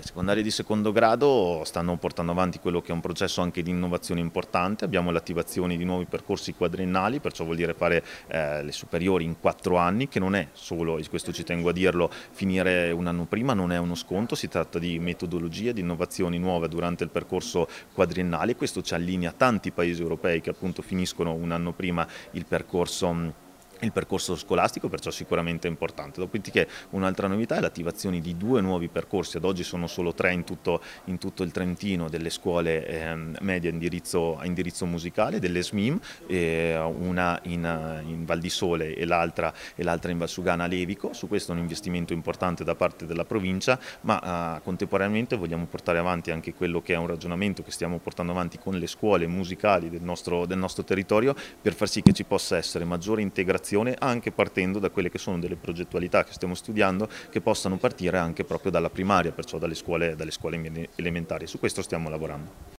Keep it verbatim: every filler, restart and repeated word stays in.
Secondari di secondo grado stanno portando avanti quello che è un processo anche di innovazione importante, abbiamo l'attivazione di nuovi percorsi quadriennali, perciò vuol dire fare eh, le superiori in quattro anni, che non è solo, e questo ci tengo a dirlo, finire un anno prima, non è uno sconto, si tratta di metodologie, di innovazioni nuove durante il percorso quadriennale, questo ci allinea tanti paesi europei che appunto finiscono un anno prima il percorso il percorso scolastico, perciò sicuramente è importante. Dopodiché un'altra novità è l'attivazione di due nuovi percorsi, ad oggi sono solo tre in tutto, in tutto il Trentino, delle scuole eh, medie a indirizzo, a indirizzo musicale, delle S M I M, eh, una in, in Val di Sole e l'altra in Valsugana Levico. Su questo è un investimento importante da parte della provincia, ma eh, contemporaneamente vogliamo portare avanti anche quello che è un ragionamento che stiamo portando avanti con le scuole musicali del nostro, del nostro territorio, per far sì che ci possa essere maggiore integrazione anche partendo da quelle che sono delle progettualità che stiamo studiando, che possano partire anche proprio dalla primaria, perciò dalle scuole, dalle scuole elementari. Su questo stiamo lavorando.